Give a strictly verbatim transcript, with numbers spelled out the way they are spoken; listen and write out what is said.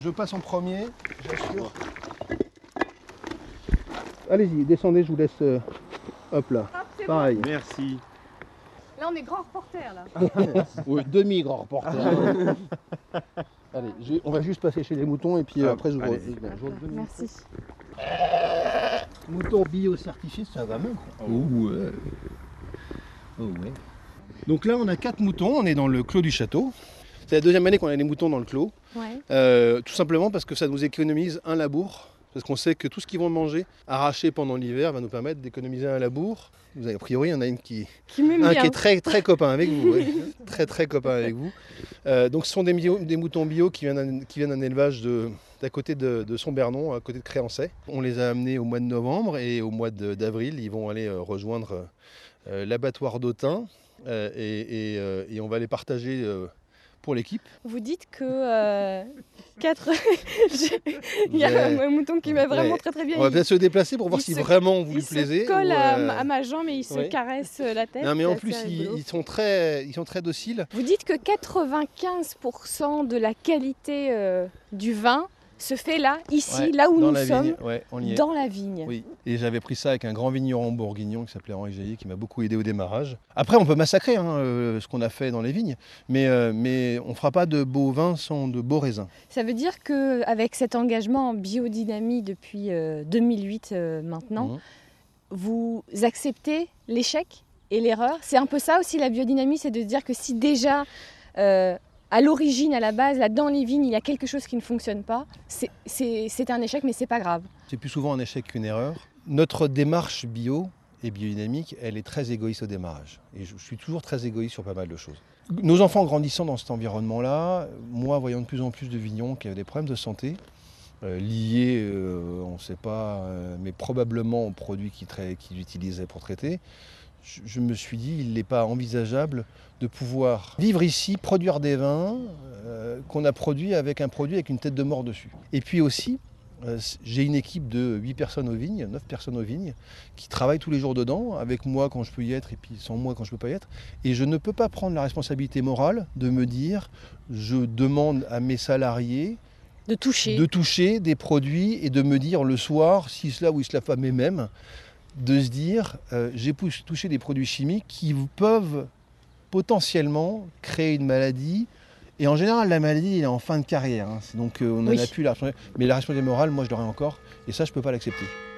Je passe en premier, j'assure. Allez-y, descendez, je vous laisse. Euh, hop là. Hop, pareil. Bon. Merci. Là, on est grand reporter, là. Oui, demi-grand reporter. Allez, je, on va juste passer chez les moutons et puis euh, Ah, après je vous allez-y. re- Merci. Mouton bio certifié, ça va même. Oh ouais. Oh ouais. Donc là, on a quatre moutons, on est dans le clos du château. C'est la deuxième année qu'on a des moutons dans le clos. Ouais. Euh, tout simplement parce que ça nous économise un labour. Parce qu'on sait que tout ce qu'ils vont manger arraché pendant l'hiver va nous permettre d'économiser un labour. Vous avez, a priori, il y en a une qui, Qui m'aime un bien. qui est très très copain avec vous. Ouais. Très très copain avec vous. Euh, donc ce sont des, bio- des moutons bio qui viennent d'un, qui viennent d'un élevage de, d'à côté de, de Sombernon, à côté de Créancey. On les a amenés au mois de novembre et au mois de- d'avril, ils vont aller euh, rejoindre euh, l'abattoir d'Autun euh, et, et, euh, et on va les partager euh, pour l'équipe. Vous dites que euh, quatre... Il y a Ouais. un mouton qui va vraiment Ouais. très très bien. On va Il- peut-être se déplacer pour voir il si se- vraiment vous Il lui se plaisez. colle ou, à, euh, à ma jambe et il se ouais. caresse la tête. Non mais en c'est plus assez ils, rigolo. ils sont très, ils sont très dociles. Vous dites que quatre-vingt-quinze pour cent de la qualité euh, du vin se fait là, ici, Ouais, là où dans nous la sommes, vigne. Ouais, on y est. dans la vigne. Oui, et j'avais pris ça avec un grand vigneron bourguignon qui s'appelait Henri Jaillet, qui m'a beaucoup aidé au démarrage. Après, on peut massacrer hein, euh, ce qu'on a fait dans les vignes, mais, euh, mais on ne fera pas de beaux vins sans de beaux raisins. Ça veut dire qu'avec cet engagement en biodynamie depuis euh, deux mille huit euh, maintenant, Mhm. vous acceptez l'échec et l'erreur. C'est un peu ça aussi la biodynamie, c'est de se dire que si déjà euh, à l'origine, à la base, là dans les vignes, il y a quelque chose qui ne fonctionne pas, c'est, c'est, c'est un échec mais c'est pas grave. C'est plus souvent un échec qu'une erreur. Notre démarche bio et biodynamique, elle est très égoïste au démarrage. Et je suis toujours très égoïste sur pas mal de choses. Nos enfants grandissant dans cet environnement-là, moi voyant de plus en plus de vignerons qui avaient des problèmes de santé, euh, liés, euh, on ne sait pas, euh, mais probablement aux produits qu'ils, tra- qu'ils utilisaient pour traiter, je, je me suis dit il n'est pas envisageable de pouvoir vivre ici, produire des vins euh, qu'on a produits avec un produit avec une tête de mort dessus. Et puis aussi, euh, j'ai une équipe de huit personnes aux vignes, neuf personnes aux vignes, qui travaillent tous les jours dedans, avec moi quand je peux y être et puis sans moi quand je ne peux pas y être. Et je ne peux pas prendre la responsabilité morale de me dire, je demande à mes salariés De toucher. de toucher des produits et de me dire le soir, si cela ou si cela, mais même, de se dire, euh, j'ai pou- touché des produits chimiques qui peuvent potentiellement créer une maladie. Et en général, la maladie elle est en fin de carrière. Hein. Donc euh, on n'en Oui. a plus la responsabilité. Mais la responsabilité morale, moi je l'aurai encore. Et ça, je ne peux pas l'accepter.